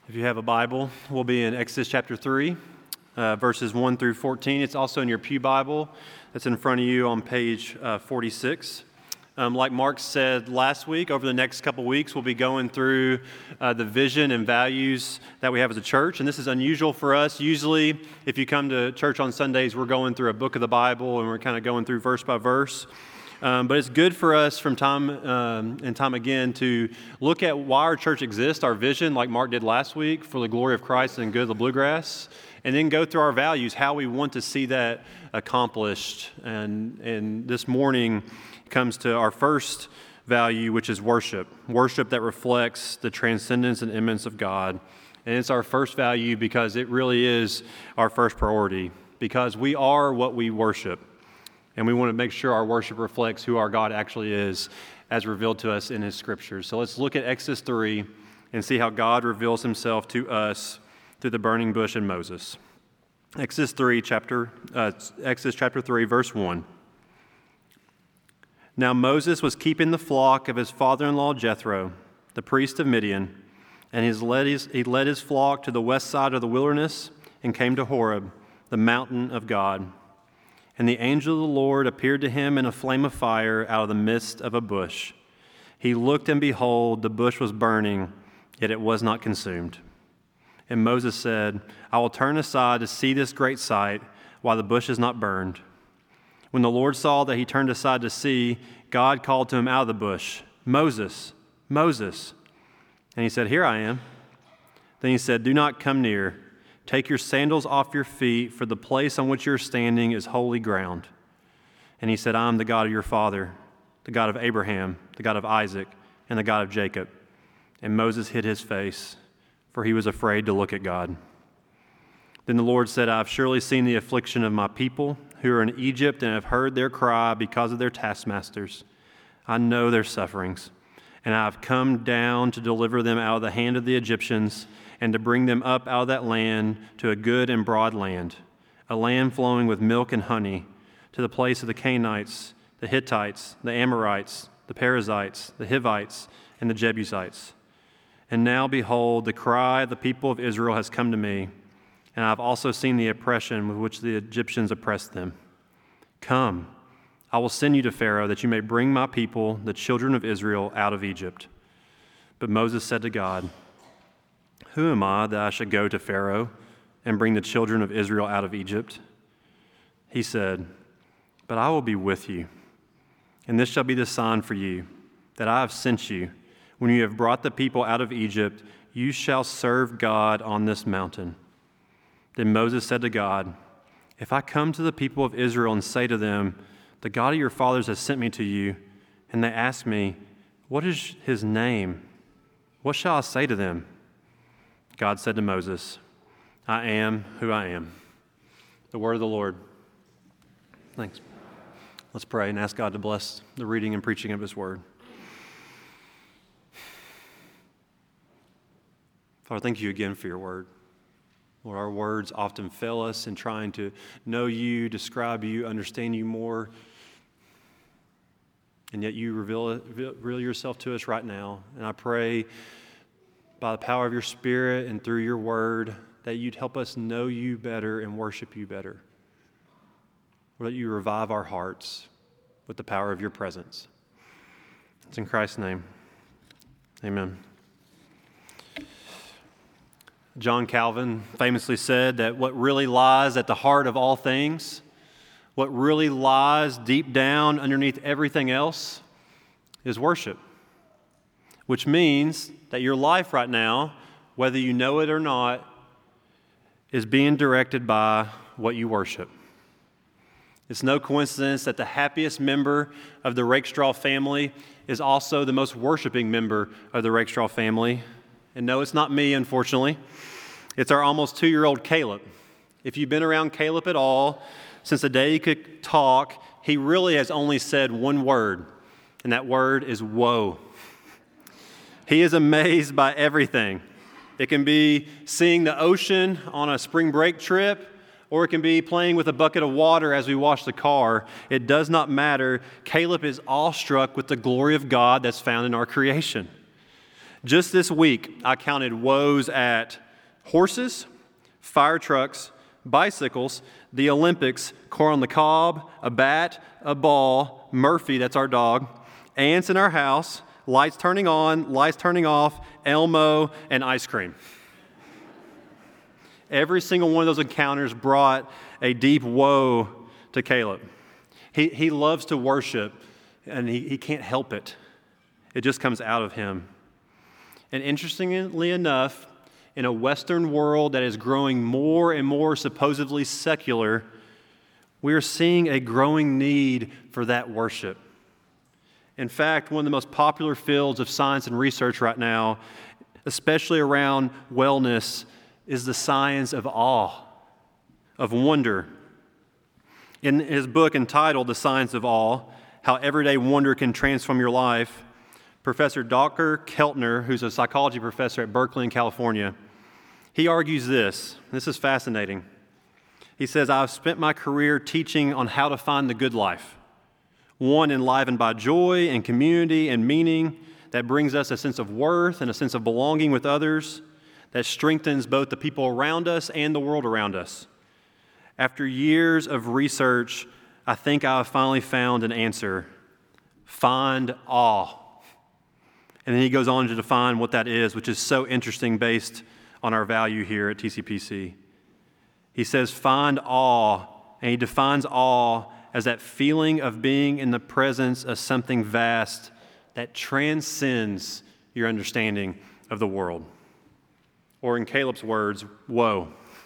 If you have a Bible, we'll be in Exodus chapter 3, verses 1 through 14. It's also in your pew Bible that's in front of you on page 46. Like Mark said last week, over the next couple weeks, we'll be going through the vision and values that we have as a church. And this is unusual for us. Usually, if you come to church on Sundays, we're going through a book of the Bible and we're kind of going through verse by verse. But it's good for us from time and time again to look at why our church exists, our vision, like Mark did last week, for the glory of Christ and good of the bluegrass, and then go through our values, how we want to see that accomplished. And this morning comes to our first value, which is worship. Worship that reflects the transcendence and immanence of God. And it's our first value because it really is our first priority, because we are what we worship. And we want to make sure our worship reflects who our God actually is as revealed to us in His Scriptures. So let's look at Exodus 3 and see how God reveals Himself to us through the burning bush and Moses. Exodus chapter 3, verse 1. Now Moses was keeping the flock of his father-in-law Jethro, the priest of Midian, and he led his flock to the west side of the wilderness and came to Horeb, the mountain of God. And the angel of the Lord appeared to him in a flame of fire out of the midst of a bush. He looked, and behold, the bush was burning, yet it was not consumed. And Moses said, I will turn aside to see this great sight, while the bush is not burned. When the Lord saw that he turned aside to see, God called to him out of the bush, Moses, Moses. And he said, Here I am. Then he said, Do not come near. Take your sandals off your feet, for the place on which you are standing is holy ground. And he said, I am the God of your father, the God of Abraham, the God of Isaac, and the God of Jacob. And Moses hid his face, for he was afraid to look at God. Then the Lord said, I have surely seen the affliction of my people who are in Egypt, and have heard their cry because of their taskmasters. I know their sufferings, and I have come down to deliver them out of the hand of the Egyptians, and to bring them up out of that land to a good and broad land, a land flowing with milk and honey, to the place of the Canaanites, the Hittites, the Amorites, the Perizzites, the Hivites, and the Jebusites. And now, behold, the cry of the people of Israel has come to me, and I have also seen the oppression with which the Egyptians oppressed them. Come, I will send you to Pharaoh, that you may bring my people, the children of Israel, out of Egypt. But Moses said to God, Who am I that I should go to Pharaoh and bring the children of Israel out of Egypt? He said, But I will be with you, and this shall be the sign for you, that I have sent you. When you have brought the people out of Egypt, you shall serve God on this mountain. Then Moses said to God, If I come to the people of Israel and say to them, The God of your fathers has sent me to you, and they ask me, What is his name? What shall I say to them? God said to Moses, I am who I am. The word of the Lord. Thanks. Let's pray and ask God to bless the reading and preaching of His word. Father, thank you again for your word. Lord, our words often fail us in trying to know you, describe you, understand you more. And yet you reveal yourself to us right now. And I pray by the power of your Spirit and through your word that you'd help us know you better and worship you better. Lord, that you revive our hearts with the power of your presence. It's in Christ's name. Amen. John Calvin famously said that what really lies at the heart of all things, what really lies deep down underneath everything else, is worship. Which means that your life right now, whether you know it or not, is being directed by what you worship. It's no coincidence that the happiest member of the Rakestraw family is also the most worshiping member of the Rakestraw family. And no, it's not me, unfortunately. It's our almost 2-year-old Caleb. If you've been around Caleb at all, since the day he could talk, he really has only said one word, and that word is woe. He is amazed by everything. It can be seeing the ocean on a spring break trip, or it can be playing with a bucket of water as we wash the car. It does not matter. Caleb is awestruck with the glory of God that's found in our creation. Just this week, I counted woes at horses, fire trucks, bicycles, the Olympics, corn on the cob, a bat, a ball, Murphy, that's our dog, ants in our house, lights turning on, lights turning off, Elmo, and ice cream. Every single one of those encounters brought a deep woe to Caleb. He loves to worship, and he can't help it. It just comes out of him. And interestingly enough, in a Western world that is growing more and more supposedly secular, we are seeing a growing need for that worship. In fact, one of the most popular fields of science and research right now, especially around wellness, is the science of awe, of wonder. In his book entitled The Science of Awe, How Everyday Wonder Can Transform Your Life, Professor Dr. Keltner, who's a psychology professor at Berkeley in California, he argues this. This is fascinating. He says, I've spent my career teaching on how to find the good life, one enlivened by joy and community and meaning that brings us a sense of worth and a sense of belonging with others that strengthens both the people around us and the world around us. After years of research, I think I have finally found an answer. Find awe. And then he goes on to define what that is, which is so interesting based on our value here at TCPC. He says, find awe, and he defines awe as that feeling of being in the presence of something vast that transcends your understanding of the world. Or in Caleb's words, woe.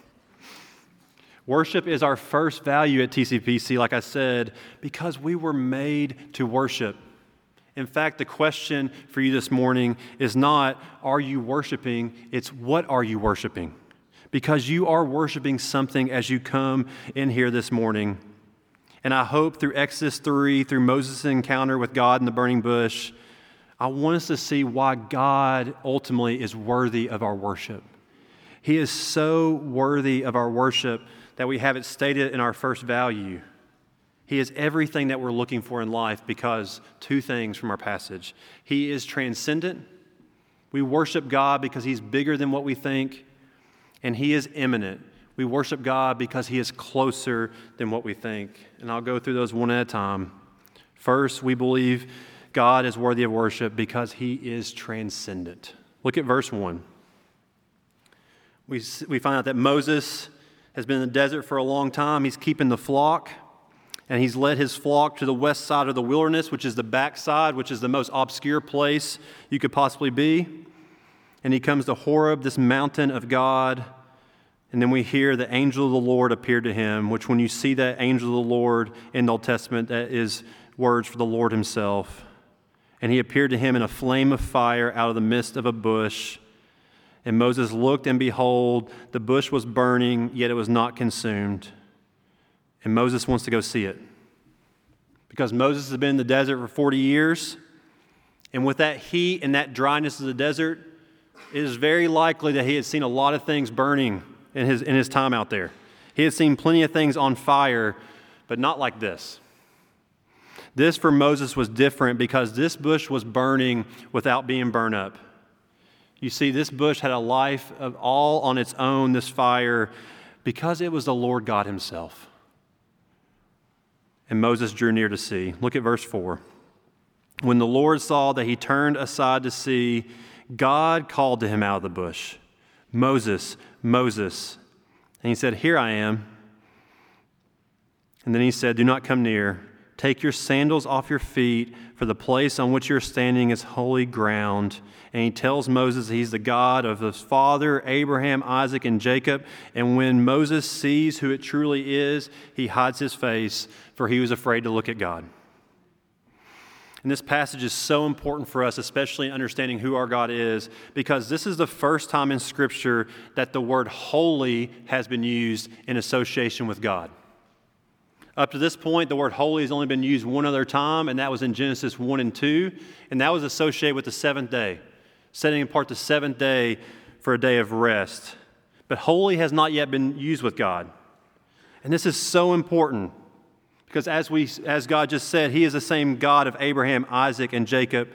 Worship is our first value at TCPC, like I said, because we were made to worship. In fact, the question for you this morning is not, are you worshiping? It's, what are you worshiping? Because you are worshiping something as you come in here this morning. And I hope through Exodus 3, through Moses' encounter with God in the burning bush, I want us to see why God ultimately is worthy of our worship. He is so worthy of our worship that we have it stated in our first value. He is everything that we're looking for in life because two things from our passage. He is transcendent. We worship God because He's bigger than what we think. And He is immanent. We worship God because He is closer than what we think. And I'll go through those one at a time. First, we believe God is worthy of worship because He is transcendent. Look at verse 1. We find out that Moses has been in the desert for a long time. He's keeping the flock. And he's led his flock to the west side of the wilderness, which is the backside, which is the most obscure place you could possibly be. And he comes to Horeb, this mountain of God. And then we hear the angel of the Lord appear to him, which when you see that angel of the Lord in the Old Testament, that is words for the Lord himself. And he appeared to him in a flame of fire out of the midst of a bush. And Moses looked, and behold, the bush was burning, yet it was not consumed. And Moses wants to go see it. Because Moses has been in the desert for 40 years. And with that heat and that dryness of the desert, it is very likely that he had seen a lot of things burning in his time out there. He had seen plenty of things on fire, but not like this. This for Moses was different because this bush was burning without being burned up. You see, this bush had a life of all on its own, this fire, because it was the Lord God himself. And Moses drew near to see. Look at verse 4. When the Lord saw that he turned aside to see, God called to him out of the bush, Moses, Moses. And he said, Here I am. And then he said, Do not come near. Take your sandals off your feet, for the place on which you're standing is holy ground. And he tells Moses he's the God of his father, Abraham, Isaac, and Jacob. And when Moses sees who it truly is, he hides his face, for he was afraid to look at God. And this passage is so important for us, especially in understanding who our God is, because this is the first time in Scripture that the word holy has been used in association with God. Up to this point, the word holy has only been used one other time, and that was in Genesis 1 and 2, and that was associated with the seventh day, setting apart the seventh day for a day of rest. But holy has not yet been used with God. And this is so important because as God just said, he is the same God of Abraham, Isaac, and Jacob,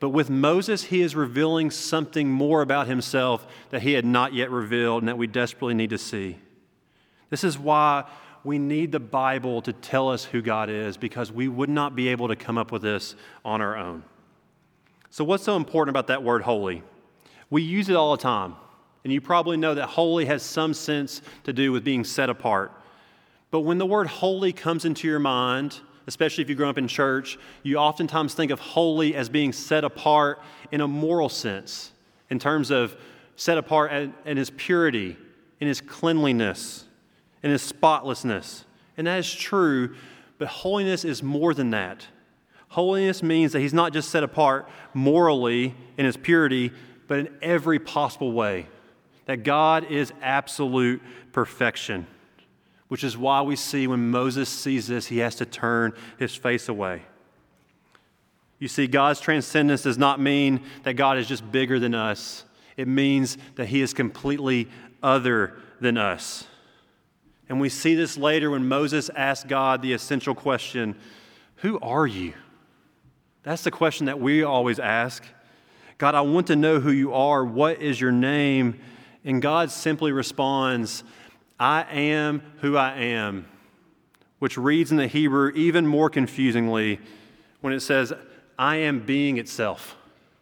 But with Moses, he is revealing something more about himself that he had not yet revealed and that we desperately need to see. This is why we need the Bible to tell us who God is, because we would not be able to come up with this on our own. So what's so important about that word holy? We use it all the time, and you probably know that holy has some sense to do with being set apart. But when the word holy comes into your mind, especially if you grew up in church, you oftentimes think of holy as being set apart in a moral sense, in terms of set apart in his purity, in his cleanliness, in his spotlessness. And that is true, but holiness is more than that. Holiness means that he's not just set apart morally in his purity, but in every possible way. That God is absolute perfection, which is why we see when Moses sees this, he has to turn his face away. You see, God's transcendence does not mean that God is just bigger than us. It means that he is completely other than us. And we see this later when Moses asked God the essential question, who are you? That's the question that we always ask. God, I want to know who you are. What is your name? And God simply responds, I am who I am, which reads in the Hebrew even more confusingly when it says, I am being itself.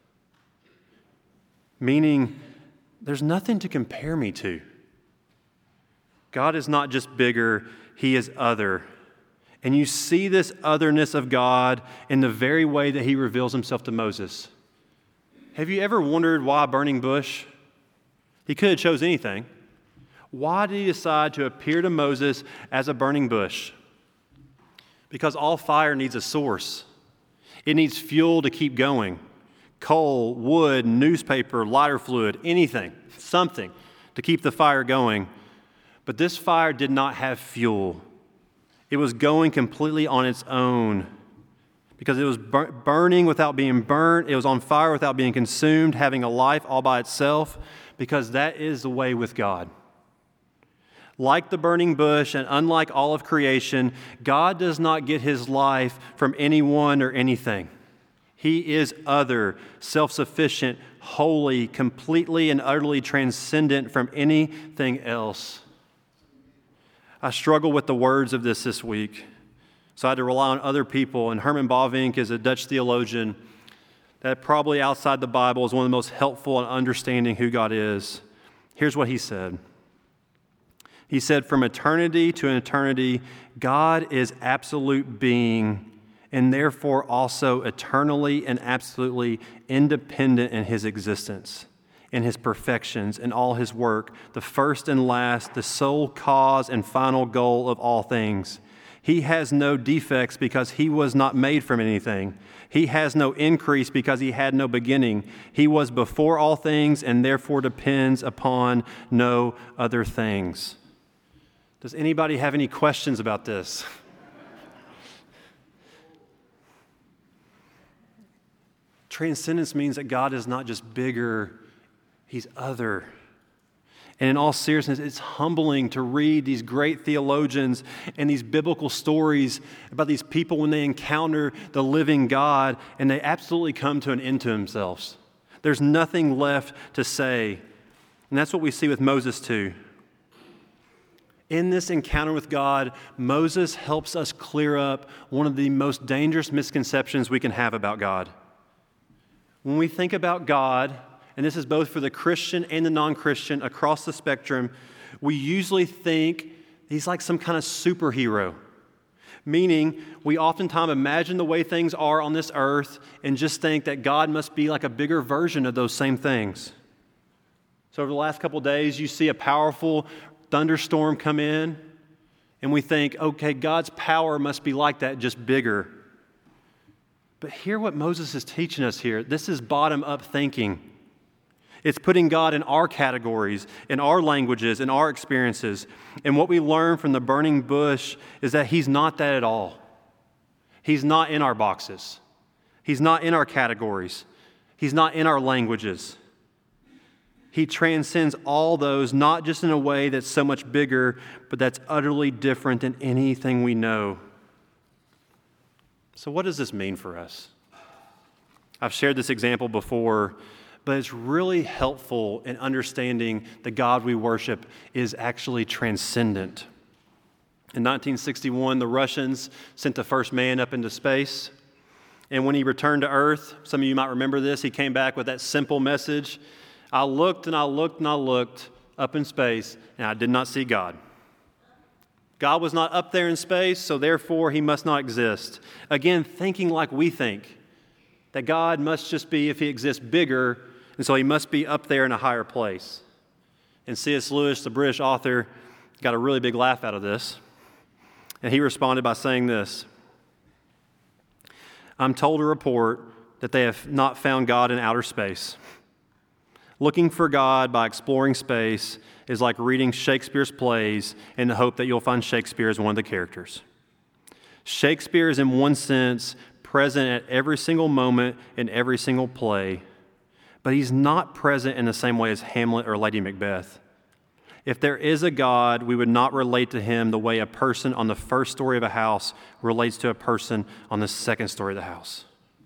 Meaning, there's nothing to compare me to. God is not just bigger, he is other. And you see this otherness of God in the very way that he reveals himself to Moses. Have you ever wondered why a burning bush? He could have chose anything. Why did he decide to appear to Moses as a burning bush? Because all fire needs a source. It needs fuel to keep going. Coal, wood, newspaper, lighter fluid, anything, something to keep the fire going. But this fire did not have fuel. It was going completely on its own because it was burning without being burnt. It was on fire without being consumed, having a life all by itself, because that is the way with God. Like the burning bush and unlike all of creation, God does not get his life from anyone or anything. He is other, self-sufficient, holy, completely and utterly transcendent from anything else. I struggle with the words of this week, so I had to rely on other people. And Herman Bavinck is a Dutch theologian that probably outside the Bible is one of the most helpful in understanding who God is. Here's what he said. He said, from eternity to eternity, God is absolute being and therefore also eternally and absolutely independent in his existence, in his perfections, in all his work, the first and last, the sole cause and final goal of all things. He has no defects because he was not made from anything. He has no increase because he had no beginning. He was before all things and therefore depends upon no other things. Does anybody have any questions about this? Transcendence means that God is not just bigger, he's other. And in all seriousness, it's humbling to read these great theologians and these biblical stories about these people when they encounter the living God and they absolutely come to an end to themselves. There's nothing left to say. And that's what we see with Moses too. In this encounter with God, Moses helps us clear up one of the most dangerous misconceptions we can have about God. When we think about God, and this is both for the Christian and the non-Christian across the spectrum, we usually think he's like some kind of superhero. Meaning, we oftentimes imagine the way things are on this earth and just think that God must be like a bigger version of those same things. So over the last couple of days, you see a powerful thunderstorm come in, and we think, okay, God's power must be like that, just bigger. But hear what Moses is teaching us here. This is bottom-up thinking. It's putting God in our categories, in our languages, in our experiences. And what we learn from the burning bush is that he's not that at all. He's not in our boxes. He's not in our categories. He's not in our languages. He transcends all those, not just in a way that's so much bigger, but that's utterly different than anything we know. So what does this mean for us? I've shared this example before, but it's really helpful in understanding the God we worship is actually transcendent. In 1961, the Russians sent the first man up into space. And when he returned to Earth, some of you might remember this, he came back with that simple message. I looked and I looked and I looked up in space, and I did not see God. God was not up there in space, so therefore he must not exist. Again, thinking like we think, that God must just be, if he exists, bigger, and so he must be up there in a higher place. And C.S. Lewis, the British author, got a really big laugh out of this. And he responded by saying this: I'm told to report that they have not found God in outer space. Looking for God by exploring space is like reading Shakespeare's plays in the hope that you'll find Shakespeare as one of the characters. Shakespeare is, in one sense, present at every single moment in every single play, but he's not present in the same way as Hamlet or Lady Macbeth. If there is a God, we would not relate to him the way a person on the first story of a house relates to a person on the second story of the house.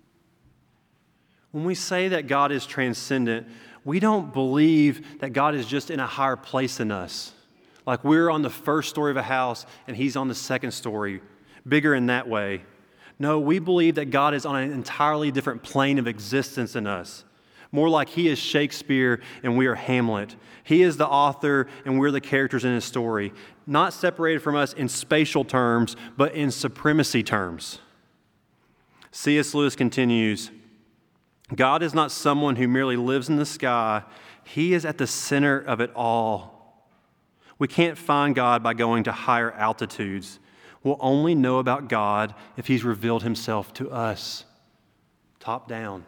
When we say that God is transcendent, we don't believe that God is just in a higher place than us. Like we're on the first story of a house and he's on the second story, bigger in that way. No, we believe that God is on an entirely different plane of existence than us. More like he is Shakespeare and we are Hamlet. He is the author and we're the characters in his story. Not separated from us in spatial terms, but in supremacy terms. C.S. Lewis continues, God is not someone who merely lives in the sky. He is at the center of it all. We can't find God by going to higher altitudes. We'll only know about God if he's revealed himself to us, top down,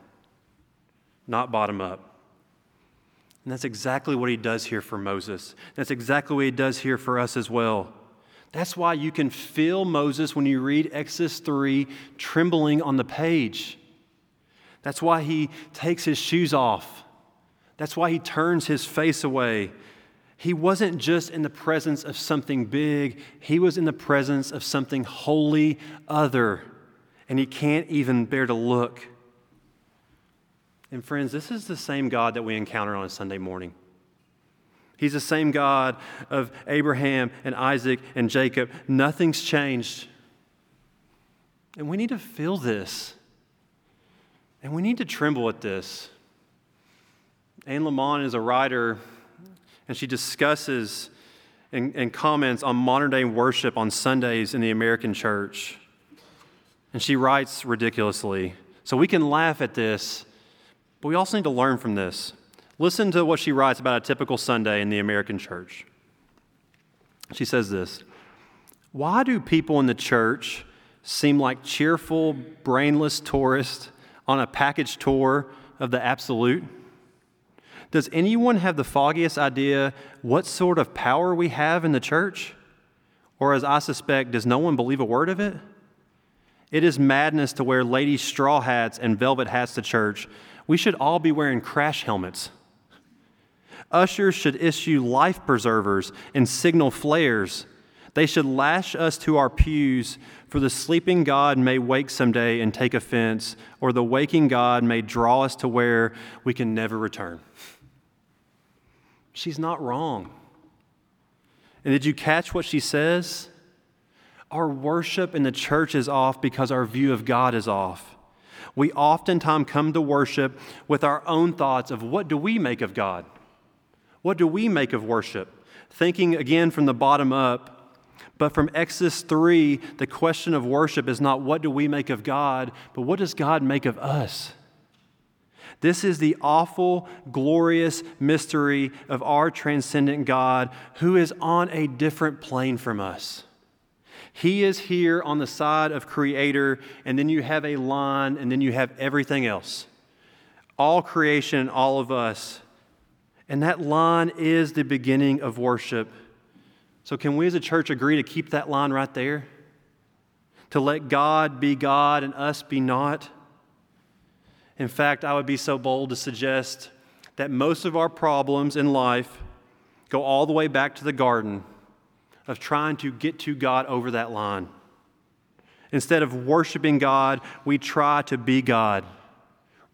not bottom up. And that's exactly what he does here for Moses. That's exactly what he does here for us as well. That's why you can feel Moses when you read Exodus 3 trembling on the page. That's why he takes his shoes off. That's why he turns his face away. He wasn't just in the presence of something big. He was in the presence of something wholly other. And he can't even bear to look. And friends, this is the same God that we encounter on a Sunday morning. He's the same God of Abraham and Isaac and Jacob. Nothing's changed. And we need to feel this. And we need to tremble at this. Anne Lamont is a writer, and she discusses and comments on modern-day worship on Sundays in the American church. And she writes ridiculously. So we can laugh at this, but we also need to learn from this. Listen to what she writes about a typical Sunday in the American church. She says this: why do people in the church seem like cheerful, brainless tourists on a package tour of the absolute? Does anyone have the foggiest idea what sort of power we have in the church? Or, as I suspect, does no one believe a word of it? It is madness to wear ladies' straw hats and velvet hats to church. We should all be wearing crash helmets. Ushers should issue life preservers and signal flares. They should lash us to our pews, for the sleeping God may wake someday and take offense, or the waking God may draw us to where we can never return. She's not wrong. And did you catch what she says? Our worship in the church is off because our view of God is off. We oftentimes come to worship with our own thoughts of what do we make of God? What do we make of worship? Thinking again from the bottom up. But from Exodus 3, the question of worship is not what do we make of God, but what does God make of us? This is the awful, glorious mystery of our transcendent God who is on a different plane from us. He is here on the side of Creator, and then you have a line, and then you have everything else. All creation, all of us. And that line is the beginning of worship. So can we as a church agree to keep that line right there? To let God be God and us be not? In fact, I would be so bold to suggest that most of our problems in life go all the way back to the garden of trying to get to God over that line. Instead of worshiping God, we try to be God.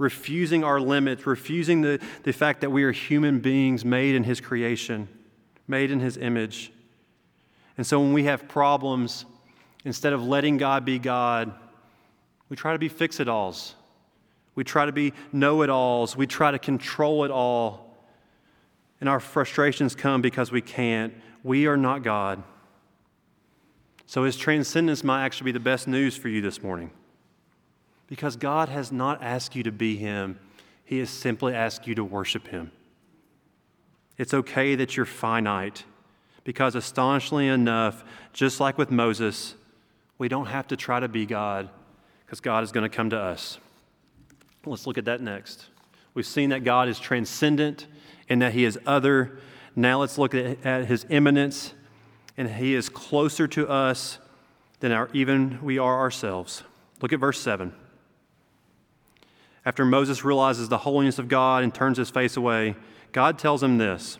refusing our limits, refusing the fact that we are human beings made in His creation, made in His image. And so when we have problems, instead of letting God be God, we try to be fix-it-alls. We try to be know-it-alls. We try to control it all. And our frustrations come because we can't. We are not God. So His transcendence might actually be the best news for you this morning. Because God has not asked you to be Him. He has simply asked you to worship Him. It's okay that you're finite. Because astonishingly enough, just like with Moses, we don't have to try to be God, because God is going to come to us. Let's look at that next. We've seen that God is transcendent and that He is other. Now let's look at His immanence, and He is closer to us than even we are ourselves. Look at verse 7. After Moses realizes the holiness of God and turns his face away, God tells him this: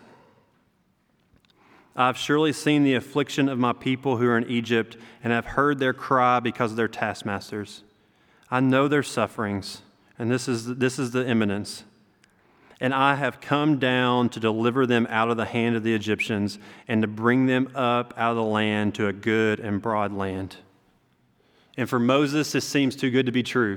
I've surely seen the affliction of my people who are in Egypt, and have heard their cry because of their taskmasters. I know their sufferings, and this is the imminence. And I have come down to deliver them out of the hand of the Egyptians, and to bring them up out of the land to a good and broad land. And for Moses, this seems too good to be true.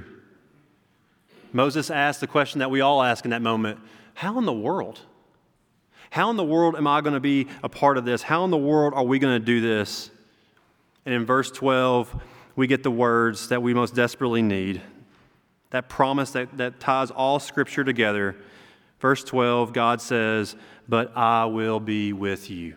Moses asked the question that we all ask in that moment: how in the world? How in the world am I going to be a part of this? How in the world are we going to do this? And in verse 12, we get the words that we most desperately need. That promise that ties all Scripture together. Verse 12, God says, "But I will be with you."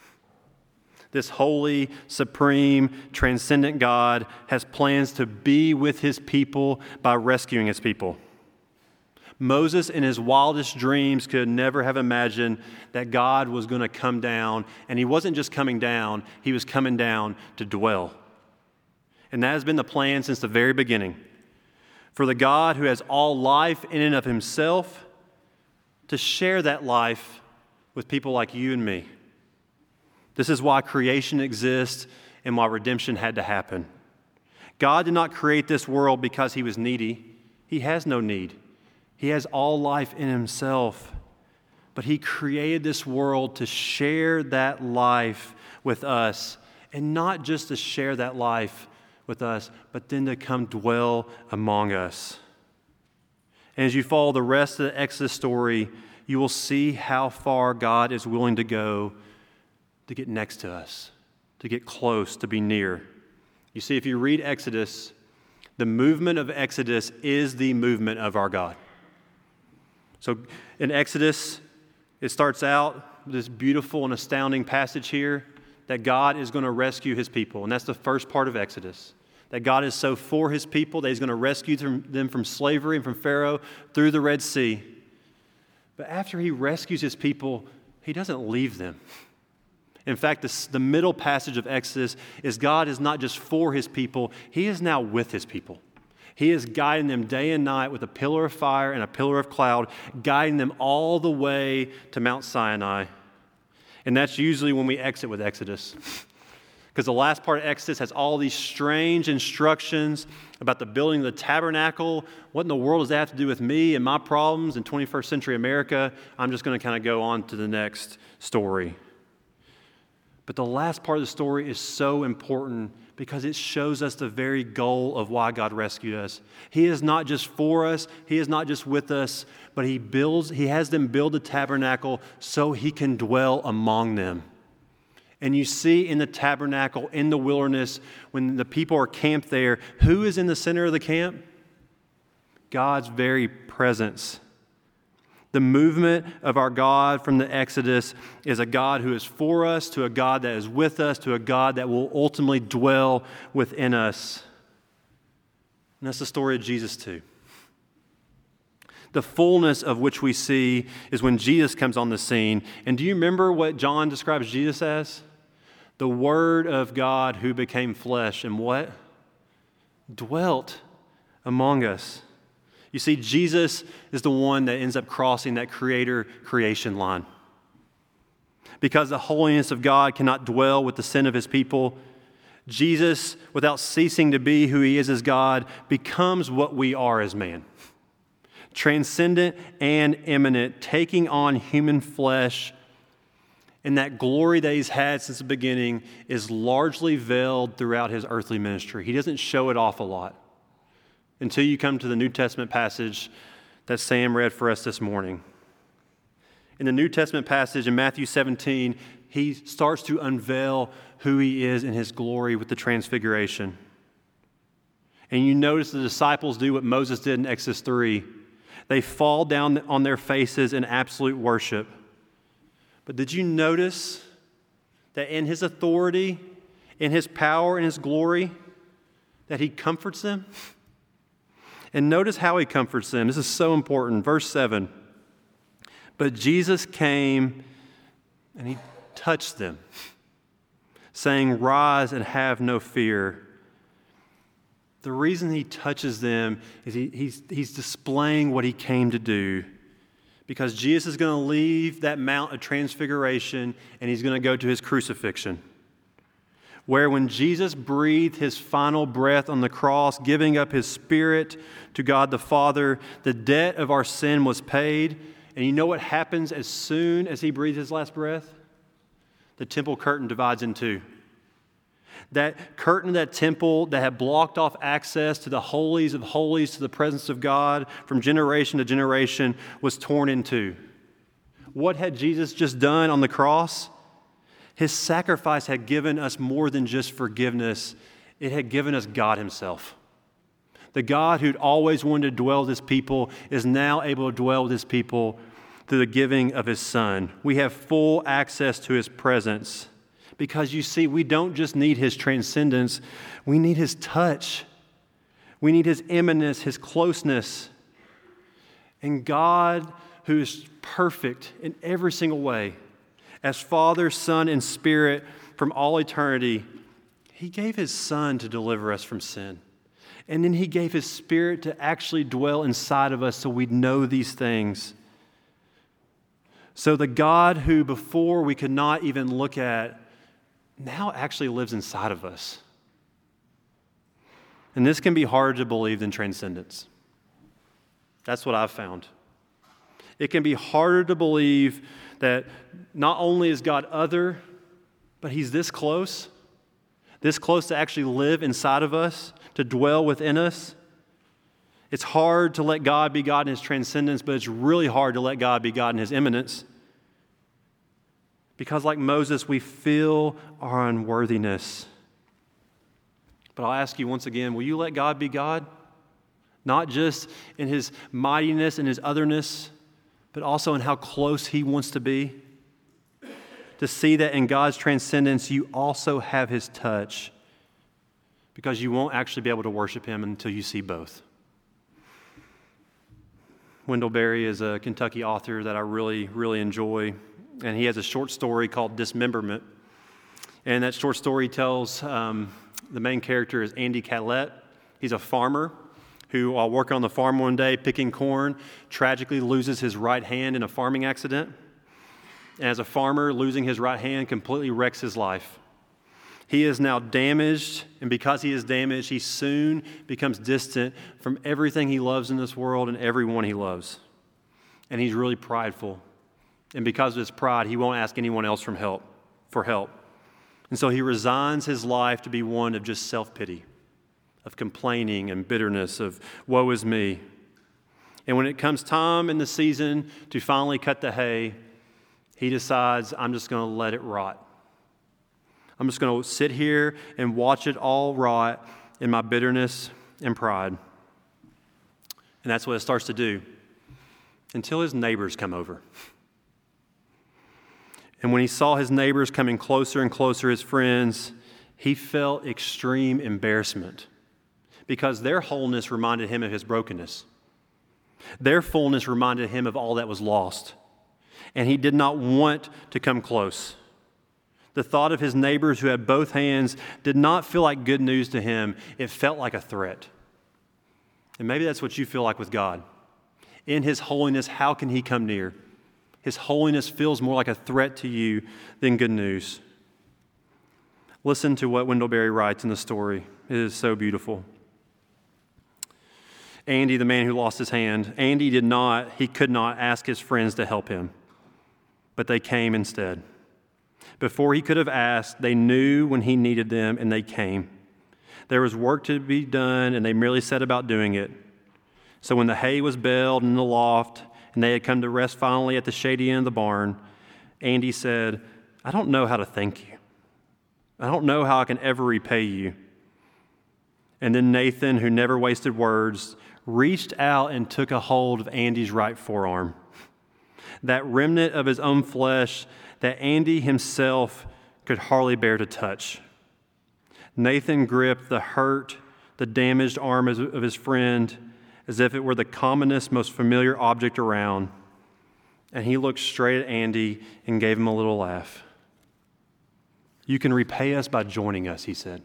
This holy, supreme, transcendent God has plans to be with His people by rescuing His people. Moses, in his wildest dreams, could never have imagined that God was going to come down. And He wasn't just coming down, He was coming down to dwell. And that has been the plan since the very beginning. For the God who has all life in and of Himself to share that life with people like you and me. This is why creation exists and why redemption had to happen. God did not create this world because He was needy. He has no need. He has all life in Himself. But He created this world to share that life with us. And not just to share that life with us, but then to come dwell among us. And as you follow the rest of the Exodus story, you will see how far God is willing to go to get next to us, to get close, to be near. You see, if you read Exodus, the movement of Exodus is the movement of our God. So in Exodus, it starts out with this beautiful and astounding passage here that God is going to rescue His people. And that's the first part of Exodus. That God is so for His people that He's going to rescue them from slavery and from Pharaoh through the Red Sea. But after He rescues His people, He doesn't leave them. In fact, the middle passage of Exodus is God is not just for His people, He is now with His people. He is guiding them day and night with a pillar of fire and a pillar of cloud, guiding them all the way to Mount Sinai. And that's usually when we exit with Exodus. Because the last part of Exodus has all these strange instructions about the building of the tabernacle. What in the world does that have to do with me and my problems in 21st century America? I'm just going to kind of go on to the next story. But the last part of the story is so important because it shows us the very goal of why God rescued us. He is not just for us, He is not just with us, but He has them build the tabernacle so He can dwell among them. And you see in the tabernacle, in the wilderness, when the people are camped there, who is in the center of the camp? God's very presence. The movement of our God from the Exodus is a God who is for us, to a God that is with us, to a God that will ultimately dwell within us. And that's the story of Jesus too. The fullness of which we see is when Jesus comes on the scene. And do you remember what John describes Jesus as? The Word of God who became flesh and what? Dwelt among us. You see, Jesus is the one that ends up crossing that creator-creation line. Because the holiness of God cannot dwell with the sin of His people, Jesus, without ceasing to be who He is as God, becomes what we are as man. transcendent and immanent, taking on human flesh. And that glory that he's had since the beginning is largely veiled throughout his earthly ministry. He doesn't show it off a lot until you come to the New Testament passage that Sam read for us this morning. In the New Testament passage in Matthew 17, he starts to unveil who he is in his glory with the transfiguration. And you notice the disciples do what Moses did in Exodus 3. They fall down on their faces in absolute worship. But did you notice that in his authority, in his power, in his glory, that he comforts them? And notice how he comforts them. This is so important. Verse 7. But Jesus came and he touched them, saying, "Rise and have no fear." The reason he touches them is he's displaying what he came to do. Because Jesus is going to leave that Mount of Transfiguration and he's going to go to his crucifixion. Where when Jesus breathed his final breath on the cross, giving up his spirit to God the Father, the debt of our sin was paid. And you know what happens as soon as he breathes his last breath? The temple curtain divides in two. That curtain of that temple that had blocked off access to the holies of holies, to the presence of God from generation to generation, was torn in two. What had Jesus just done on the cross? His sacrifice had given us more than just forgiveness. It had given us God himself. The God who'd always wanted to dwell with his people is now able to dwell with his people through the giving of his Son. We have full access to his presence. Because you see, we don't just need his transcendence, we need his touch. We need his immanence, his closeness. And God, who is perfect in every single way, as Father, Son, and Spirit from all eternity, he gave his Son to deliver us from sin. And then he gave his Spirit to actually dwell inside of us so we'd know these things. So the God who before we could not even look at now actually lives inside of us. And this can be harder to believe than transcendence. That's what I've found. It can be harder to believe that not only is God other, but he's this close to actually live inside of us, to dwell within us. It's hard to let God be God in his transcendence, but it's really hard to let God be God in his immanence. Because like Moses, we feel our unworthiness. But I'll ask you once again, will you let God be God? Not just in his mightiness and his otherness, but also in how close he wants to be. To see that in God's transcendence, you also have his touch. Because you won't actually be able to worship him until you see both. Wendell Berry is a Kentucky author that I really, really enjoy. And he has a short story called Dismemberment. And that short story tells the main character is Andy Catlett. He's a farmer who, while working on the farm one day picking corn, tragically loses his right hand in a farming accident. And as a farmer, losing his right hand completely wrecks his life. He is now damaged, and because he is damaged, he soon becomes distant from everything he loves in this world and everyone he loves. And he's really prideful. And because of his pride, he won't ask anyone else for help. And so he resigns his life to be one of just self-pity, of complaining and bitterness, of woe is me. And when it comes time in the season to finally cut the hay, he decides, I'm just going to let it rot. I'm just going to sit here and watch it all rot in my bitterness and pride. And that's what it starts to do until his neighbors come over. And when he saw his neighbors coming closer and closer, his friends, he felt extreme embarrassment because their wholeness reminded him of his brokenness. Their fullness reminded him of all that was lost. And he did not want to come close. The thought of his neighbors who had both hands did not feel like good news to him. It felt like a threat. And maybe that's what you feel like with God. In his holiness, how can he come near? His holiness feels more like a threat to you than good news. Listen to what Wendell Berry writes in the story. It is so beautiful. Andy, the man who lost his hand, Andy could not ask his friends to help him, but they came instead. Before he could have asked, they knew when he needed them, and they came. There was work to be done, and they merely set about doing it. So when the hay was baled in the loft, and they had come to rest finally at the shady end of the barn, Andy said, "I don't know how to thank you. I don't know how I can ever repay you." And then Nathan, who never wasted words, reached out and took a hold of Andy's right forearm. That remnant of his own flesh that Andy himself could hardly bear to touch. Nathan gripped the hurt, the damaged arm of his friend as if it were the commonest, most familiar object around, and he looked straight at Andy and gave him a little laugh. "You can repay us by joining us," he said.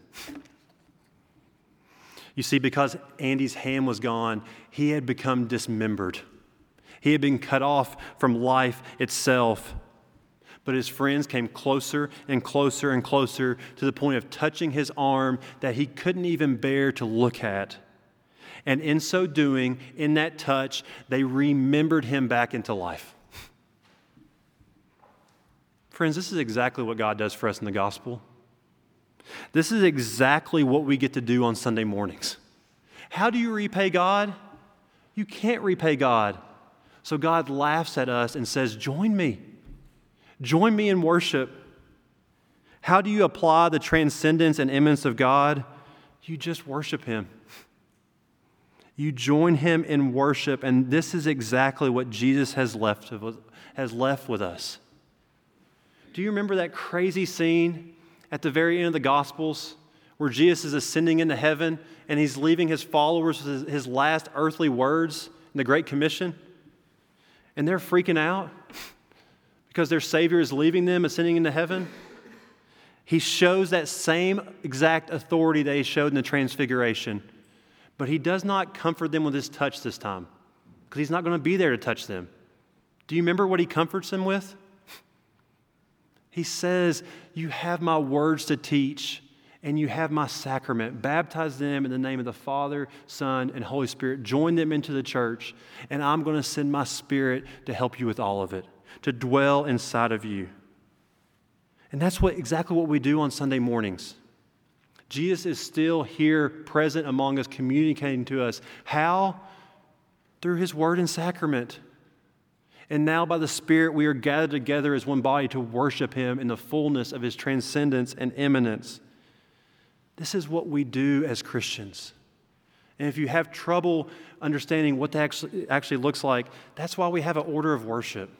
You see, because Andy's hand was gone, he had become dismembered. He had been cut off from life itself. But his friends came closer and closer and closer to the point of touching his arm that he couldn't even bear to look at. And in so doing, in that touch, they remembered him back into life. Friends, this is exactly what God does for us in the gospel. This is exactly what we get to do on Sunday mornings. How do you repay God? You can't repay God. So God laughs at us and says, "Join me. Join me in worship." How do you apply the transcendence and immanence of God? You just worship Him. You join Him in worship, and this is exactly what Jesus has left with us. Do you remember that crazy scene at the very end of the Gospels where Jesus is ascending into heaven and He's leaving His followers with His last earthly words in the Great Commission? And they're freaking out because their Savior is leaving them, ascending into heaven. He shows that same exact authority that He showed in the Transfiguration. But He does not comfort them with His touch this time because He's not going to be there to touch them. Do you remember what He comforts them with? He says, "You have my words to teach, and you have my sacrament. Baptize them in the name of the Father, Son, and Holy Spirit. Join them into the church, and I'm going to send my Spirit to help you with all of it, to dwell inside of you." And that's exactly what we do on Sunday mornings. Jesus is still here, present among us, communicating to us. How? Through His word and sacrament. And now by the Spirit, we are gathered together as one body to worship Him in the fullness of His transcendence and immanence. This is what we do as Christians. And if you have trouble understanding what that actually looks like, that's why we have an order of worship.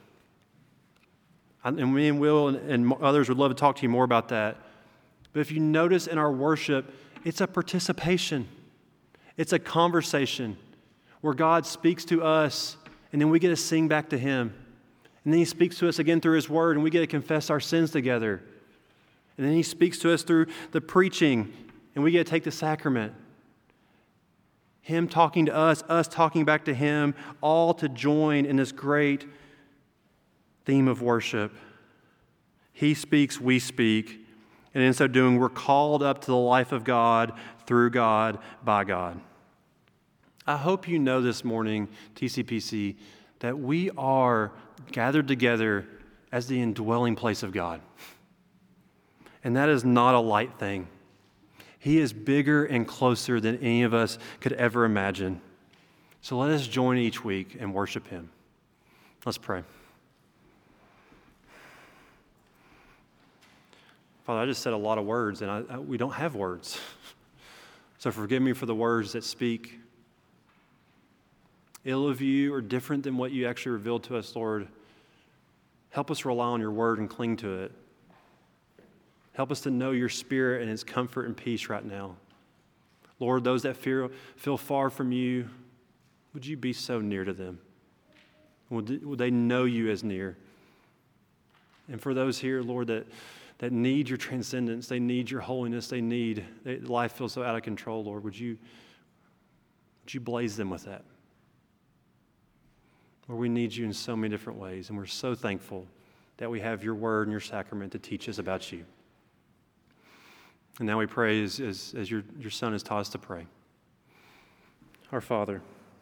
And me and Will and others would love to talk to you more about that. But if you notice in our worship, it's a participation. It's a conversation where God speaks to us, and then we get to sing back to Him. And then He speaks to us again through His Word, and we get to confess our sins together. And then He speaks to us through the preaching, and we get to take the sacrament. Him talking to us talking back to Him, all to join in this great theme of worship. He speaks, we speak, and in so doing, we're called up to the life of God, through God, by God. I hope you know this morning, TCPC, that we are gathered together as the indwelling place of God. And that is not a light thing. He is bigger and closer than any of us could ever imagine. So let us join each week and worship Him. Let's pray. Father, I just said a lot of words, and we don't have words. So forgive me for the words that speak ill of you or different than what you actually revealed to us, Lord. Help us rely on your word and cling to it. Help us to know your Spirit and His comfort and peace right now. Lord, those that feel far from you, would you be so near to them? Would they know you as near? And for those here, Lord, that need your transcendence, they need your holiness, life feels so out of control, Lord, would you blaze them with that? Lord, we need you in so many different ways, and we're so thankful that we have your word and your sacrament to teach us about you. And now we pray as your Son has taught us to pray. Our Father,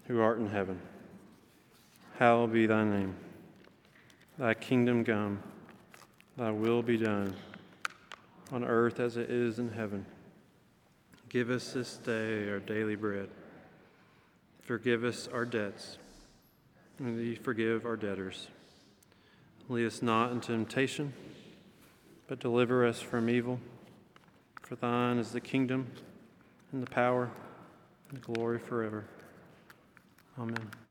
who art in heaven, hallowed be thy name. Thy kingdom come, thy will be done, on earth as it is in heaven. Give us this day our daily bread. Forgive us our debts, and we forgive our debtors. Lead us not into temptation, but deliver us from evil. For thine is the kingdom, and the power, and the glory forever. Amen.